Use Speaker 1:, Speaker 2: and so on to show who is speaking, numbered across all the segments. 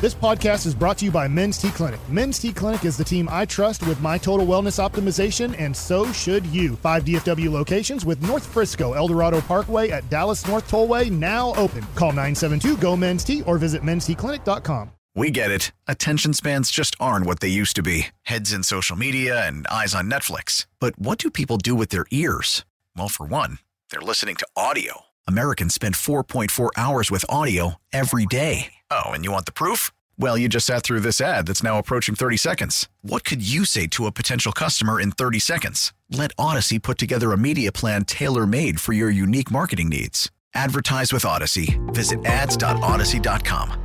Speaker 1: This podcast is brought to you by Men's T Clinic. Men's T Clinic is the team I trust with my total wellness optimization, and so should you. 5 DFW locations with North Frisco, Eldorado Parkway at Dallas North Tollway now open. Call 972-GO-MEN'S-T or visit mensteclinic.com.
Speaker 2: We get it. Attention spans just aren't what they used to be. Heads in social media and eyes on Netflix. But what do people do with their ears? Well, for one, they're listening to audio. Americans spend 4.4 hours with audio every day. Oh, and you want the proof? Well, you just sat through this ad that's now approaching 30 seconds. What could you say to a potential customer in 30 seconds? Let Odyssey put together a media plan tailor-made for your unique marketing needs. Advertise with Odyssey. Visit ads.odyssey.com.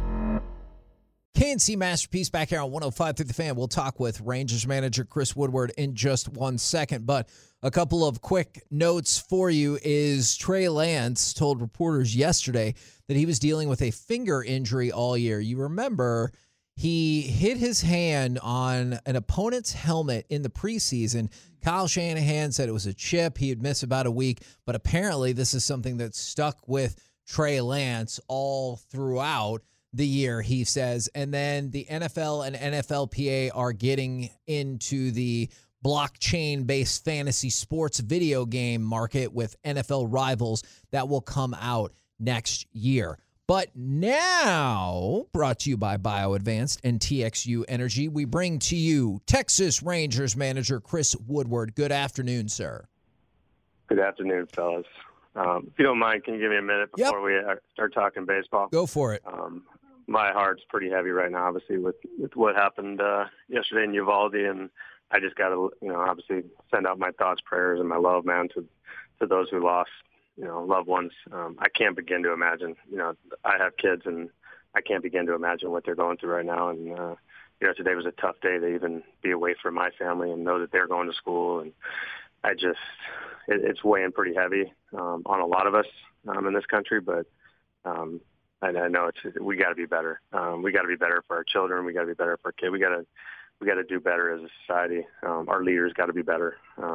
Speaker 3: KNC Masterpiece back here on 105 through the Fan. We'll talk with Rangers manager Chris Woodward in just 1 second, but a couple of quick notes for you is Trey Lance told reporters yesterday that he was dealing with a finger injury all year. You remember he hit his hand on an opponent's helmet in the preseason. Kyle Shanahan said it was a chip. He would miss about a week, but apparently this is something that stuck with Trey Lance all throughout the year, he says. And then the NFL and NFLPA are getting into the blockchain-based fantasy sports video game market with NFL Rivals that will come out next year. But now, brought to you by BioAdvanced and TXU Energy, we bring to you Texas Rangers manager Chris Woodward. Good afternoon, sir.
Speaker 4: Good afternoon, fellas. If you don't mind, can you give me a minute before we start talking baseball?
Speaker 3: Go for it.
Speaker 4: My heart's pretty heavy right now, obviously, with what happened yesterday in Uvalde, and I just got to, obviously send out my thoughts, prayers, and my love, man, to those who lost, loved ones. I can't begin to imagine. I have kids, and I can't begin to imagine what they're going through right now. And today was a tough day to even be away from my family and know that they're going to school. And it's weighing pretty heavy on a lot of us in this country, but. I know we got to be better. We got to be better for our children. We got to be better for our kids. We got to do better as a society. Our leaders got to be better.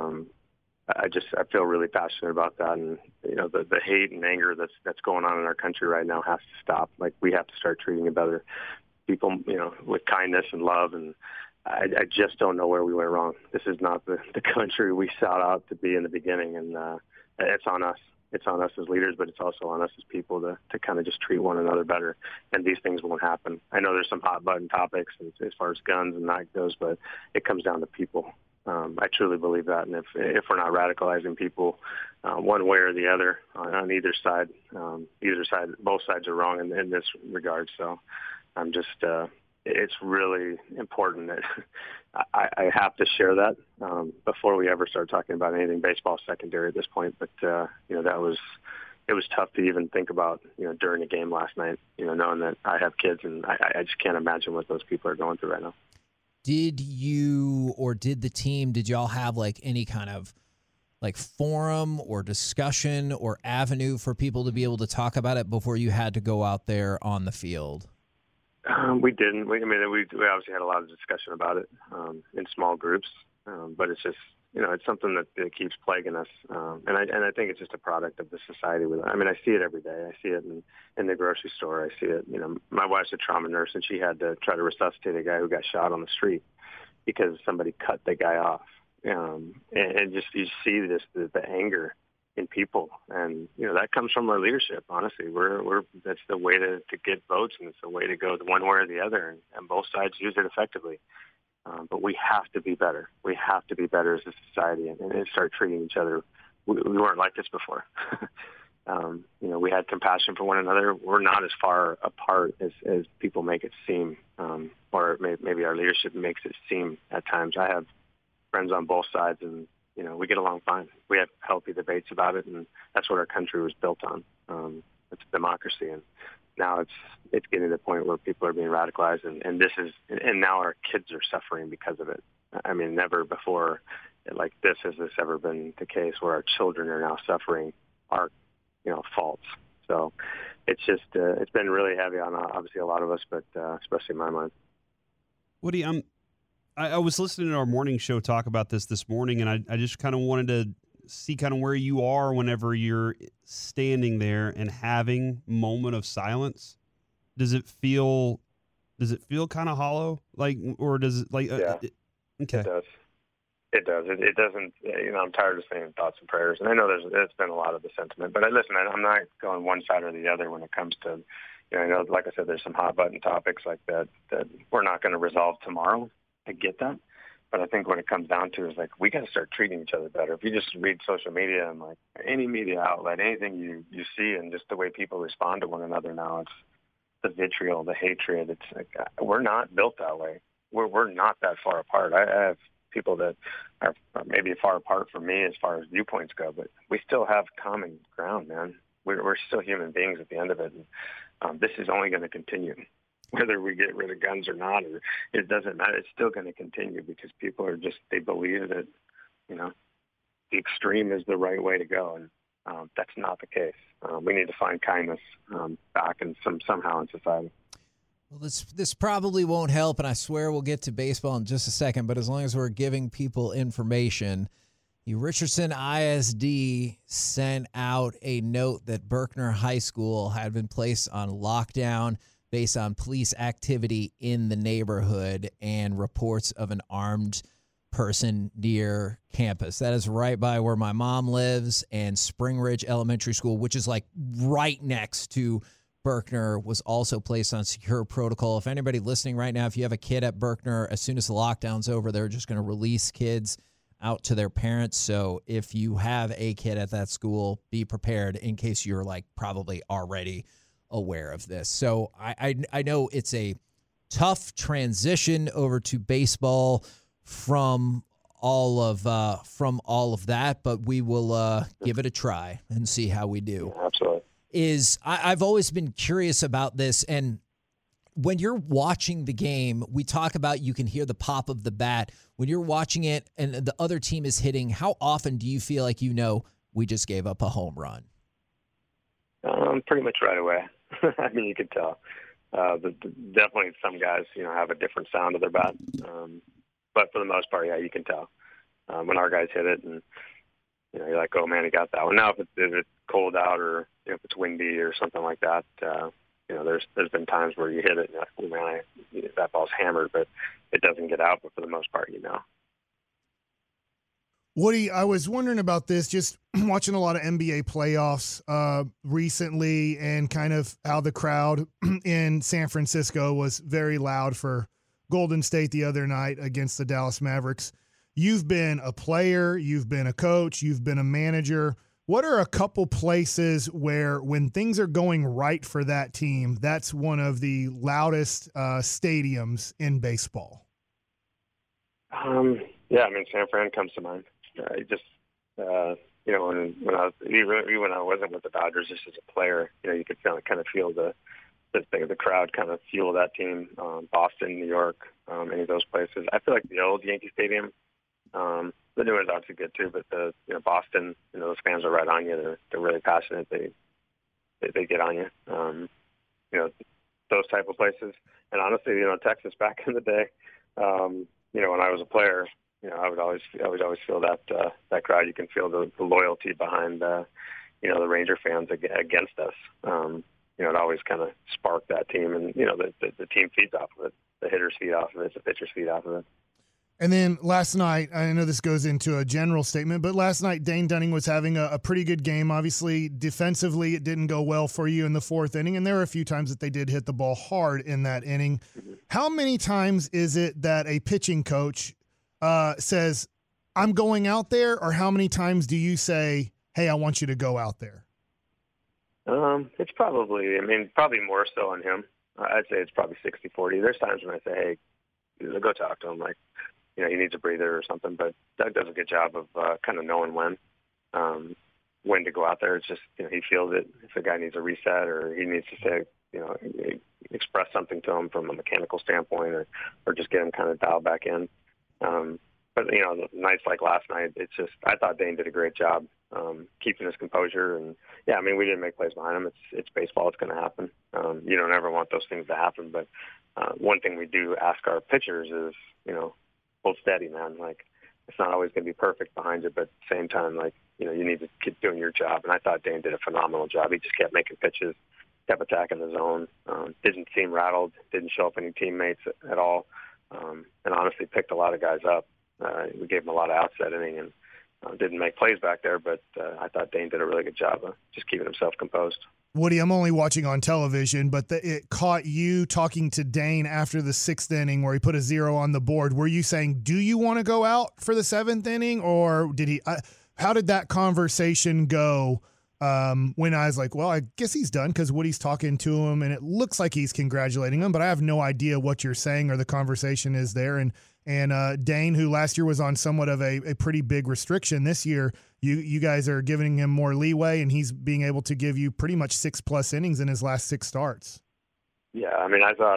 Speaker 4: I feel really passionate about that, and the hate and anger that's going on in our country right now has to stop. Like, we have to start treating other people, with kindness and love. And I just don't know where we went wrong. This is not the country we sought out to be in the beginning, and it's on us. It's on us as leaders, but it's also on us as people to kind of just treat one another better, and these things won't happen. I know there's some hot-button topics as far as guns and that goes, but it comes down to people. I truly believe that, and if we're not radicalizing people one way or the other on either side, both sides are wrong in this regard. So I'm just it's really important that I have to share that before we ever start talking about anything baseball secondary at this point. But it was tough to even think about during the game last night. Knowing that I have kids, and I just can't imagine what those people are going through right now.
Speaker 3: Did you or did the team? Did y'all have any kind of forum or discussion or avenue for people to be able to talk about it before you had to go out there on the field?
Speaker 4: We didn't. We obviously had a lot of discussion about it in small groups, but it's just it's something that keeps plaguing us, and I think it's just a product of the society. I see it every day. I see it in the grocery store. I see it. My wife's a trauma nurse, and she had to try to resuscitate a guy who got shot on the street because somebody cut the guy off, and just you see the anger in people, and that comes from our leadership. Honestly, that's the way to get votes, and it's the way to go one way or the other, and both sides use it effectively. But we have to be better. We have to be better as a society and start treating each other. We weren't like this before. We had compassion for one another. We're not as far apart as people make it seem, or maybe our leadership makes it seem at times. I have friends on both sides, and we get along fine. We have healthy debates about it, and that's what our country was built on. It's democracy, and now it's getting to the point where people are being radicalized, and now our kids are suffering because of it. Never before like this has this ever been the case where our children are now suffering our faults. So it's just it's been really heavy on obviously a lot of us, but especially in my mind.
Speaker 5: Woody, I was listening to our morning show talk about this morning, and I just kind of wanted to see kind of where you are whenever you're standing there and having moment of silence. Does it feel Does it feel kind of hollow? Like, or does it like?
Speaker 4: Yeah,
Speaker 5: okay.
Speaker 4: It does. It does. It doesn't. I'm tired of saying thoughts and prayers, and I know there's been a lot of the sentiment. But listen, I'm not going one side or the other when it comes to. I know, like I said, there's some hot button topics like that we're not going to resolve tomorrow. I get that, but I think what it comes down to is like we got to start treating each other better. If you just read social media and like any media outlet, anything you see, and just the way people respond to one another now, it's the vitriol, the hatred. It's like we're not built that way. We're not that far apart. I have people that are maybe far apart from me as far as viewpoints go, but we still have common ground, man. We're still human beings at the end of it. And this is only going to continue. Whether we get rid of guns or not, or it doesn't matter. It's still going to continue because people are they believe that, the extreme is the right way to go. And that's not the case. We need to find kindness back in somehow in society.
Speaker 3: Well, this probably won't help, and I swear we'll get to baseball in just a second, but as long as we're giving people information, the Richardson ISD sent out a note that Berkner High School had been placed on lockdown based on police activity in the neighborhood and reports of an armed person near campus. That is right by where my mom lives, and Spring Ridge Elementary School, which is like right next to Berkner, was also placed on secure protocol. If anybody listening right now, if you have a kid at Berkner, as soon as the lockdown's over, they're just going to release kids out to their parents. So if you have a kid at that school, be prepared in case you're like probably already aware of this. So I know it's a tough transition over to baseball from all of that, but we will give it a try and see how we do.
Speaker 4: Yeah, absolutely.
Speaker 3: I've always been curious about this, and when you're watching the game, we talk about you can hear the pop of the bat. When you're watching it and the other team is hitting, how often do you feel like we just gave up a home run?
Speaker 4: Pretty much right away. I mean, you could tell. Definitely some guys, have a different sound to their bat. But for the most part, yeah, you can tell. When our guys hit it and, you're like, oh, man, he got that one. Now, if it's cold out or if it's windy or something like that, there's been times where you hit it and you're like, oh, man, that ball's hammered, but it doesn't get out. But for the most part,
Speaker 1: Woody, I was wondering about this, just watching a lot of NBA playoffs recently and kind of how the crowd in San Francisco was very loud for Golden State the other night against the Dallas Mavericks. You've been a player, you've been a coach, you've been a manager. What are a couple places where when things are going right for that team, that's one of the loudest stadiums in baseball?
Speaker 4: Yeah, I mean, San Fran comes to mind. When I was, even when I wasn't with the Dodgers, just as a player, you could kind of feel the crowd kind of fuel that team. Boston, New York, any of those places. I feel like the old Yankee Stadium, the new one's obviously good too, but Boston, those fans are right on you. They're really passionate. They get on you. Those type of places. And honestly, Texas back in the day, when I was a player, I would always feel that crowd. You can feel the loyalty behind, the Ranger fans against us. It always kind of sparked that team, and the team feeds off of it. The hitters feed off of it. The pitchers feed off of it.
Speaker 1: And then last night, I know this goes into a general statement, but last night Dane Dunning was having a pretty good game. Obviously, defensively, it didn't go well for you in the fourth inning, and there were a few times that they did hit the ball hard in that inning. Mm-hmm. How many times is it that a pitching coach says, I'm going out there, or how many times do you say, hey, I want you to go out there?
Speaker 4: It's probably more so on him. I'd say it's probably 60-40. There's times when I say, hey, go talk to him, like, he needs a breather or something, but Doug does a good job of kind of knowing when to go out there. It's just, he feels it. If a guy needs a reset or he needs to say, express something to him from a mechanical standpoint or just get him kind of dialed back in. But, nights like last night, it's just, I thought Dane did a great job keeping his composure. And, yeah, I mean, we didn't make plays behind him. It's baseball. It's going to happen. You don't ever want those things to happen. But one thing we do ask our pitchers is, hold steady, man. Like, it's not always going to be perfect behind you, but at the same time, like, you need to keep doing your job. And I thought Dane did a phenomenal job. He just kept making pitches. kept attacking the zone. Didn't seem rattled. Didn't show up any teammates at all. And honestly picked a lot of guys up. We gave him a lot of outs that inning and didn't make plays back there, but I thought Dane did a really good job of just keeping himself composed.
Speaker 1: Woody, I'm only watching on television, but it caught you talking to Dane after the 6th inning where he put a 0 on the board. Were you saying, do you want to go out for the 7th inning, or did he how did that conversation go when I was like, well, I guess he's done because Woody's talking to him, and it looks like he's congratulating him, but I have no idea what you're saying or the conversation is there. And Dane, who last year was on somewhat of a pretty big restriction, this year you guys are giving him more leeway, and he's being able to give you pretty much 6+ innings in his last 6 starts.
Speaker 4: Yeah, I mean, I thought,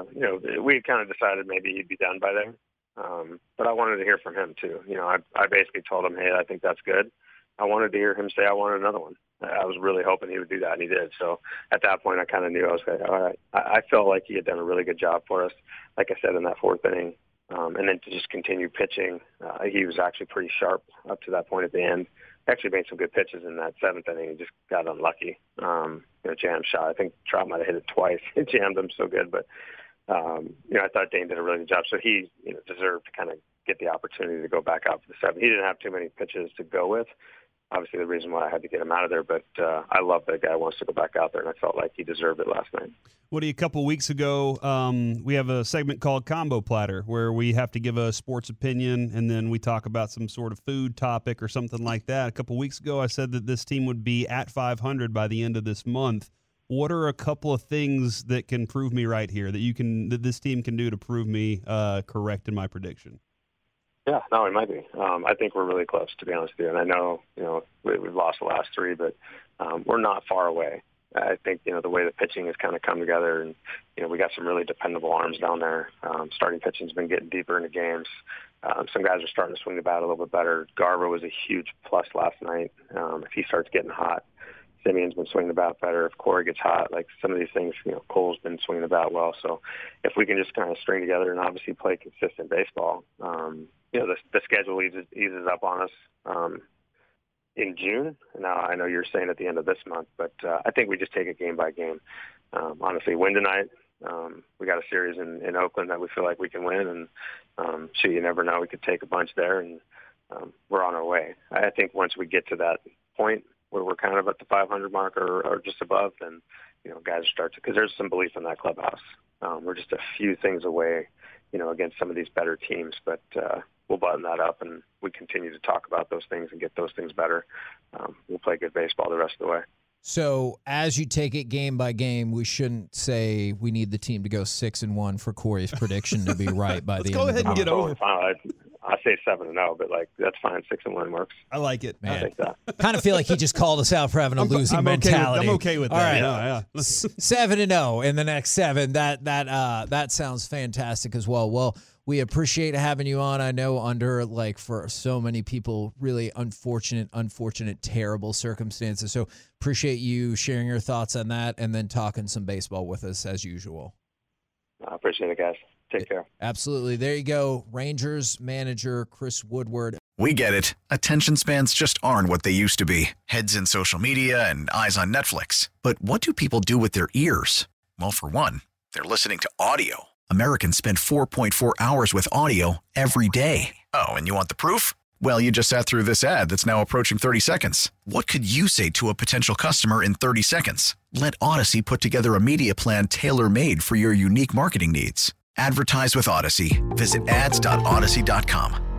Speaker 4: we kind of decided maybe he'd be done by then. But I wanted to hear from him too. I basically told him, hey, I think that's good. I wanted to hear him say I wanted another one. I was really hoping he would do that, and he did. So at that point, I kind of knew I was like, all right. I felt like he had done a really good job for us, like I said, in that 4th inning. And then to just continue pitching, he was actually pretty sharp up to that point at the end. Actually made some good pitches in that 7th inning. He just got unlucky. Jam shot. I think Trout might have hit it twice. It jammed him so good. But, I thought Dane did a really good job. So he deserved to kind of get the opportunity to go back out for the 7th. He didn't have too many pitches to go with. Obviously, the reason why I had to get him out of there, but I love that guy wants to go back out there, and I felt like he deserved it last night.
Speaker 5: Woody, a couple weeks ago, we have a segment called Combo Platter where we have to give a sports opinion, and then we talk about some sort of food topic or something like that. A couple weeks ago, I said that this team would be at 500 by the end of this month. What are a couple of things that can prove me right here, that this team can do to prove me correct in my prediction?
Speaker 4: Yeah, no, it might be. I think we're really close, to be honest with you. And I know, we've lost the last 3, but we're not far away. I think, the way the pitching has kind of come together, and, we got some really dependable arms down there. Starting pitching's been getting deeper into games. Some guys are starting to swing the bat a little bit better. Garver was a huge plus last night. If he starts getting hot, Simeon's been swinging the bat better. If Corey gets hot, like some of these things, Cole's been swinging the bat well. So if we can just kind of string together and obviously play consistent baseball, the schedule eases up on us in June. Now, I know you're saying at the end of this month, but I think we just take it game by game. Honestly, win tonight. We got a series in Oakland that we feel like we can win, and you never know. We could take a bunch there, and we're on our way. I think once we get to that point where we're kind of at the 500 mark or just above, then guys start to, because there's some belief in that clubhouse. We're just a few things away, against some of these better teams, but we'll button that up, and we continue to talk about those things and get those things better. We'll play good baseball the rest of the way.
Speaker 3: So as you take it game by game, we shouldn't say we need the team to go 6-1 for Corey's prediction to be right by the end of the month.
Speaker 5: Let's go ahead and get over.
Speaker 4: I say 7-0, but that's fine. 6-1 works.
Speaker 5: I like it.
Speaker 3: Man.
Speaker 4: I think that.
Speaker 3: Kind of feel like he just called us out for having a losing mentality.
Speaker 5: I'm okay with that.
Speaker 3: All right.
Speaker 5: Yeah.
Speaker 3: 7-0 in the next 7. That sounds fantastic as well. Well, we appreciate having you on. I know under, for so many people, really unfortunate, terrible circumstances. So appreciate you sharing your thoughts on that and then talking some baseball with us as usual.
Speaker 4: I appreciate it, guys. Take care.
Speaker 3: Absolutely. There you go. Rangers manager Chris Woodward.
Speaker 2: We get it. Attention spans just aren't what they used to be. Heads in social media and eyes on Netflix. But what do people do with their ears? Well, for one, they're listening to audio. Americans spend 4.4 hours with audio every day. Oh, and you want the proof? Well, you just sat through this ad that's now approaching 30 seconds. What could you say to a potential customer in 30 seconds? Let Odyssey put together a media plan tailor-made for your unique marketing needs. Advertise with Odyssey. Visit ads.odyssey.com.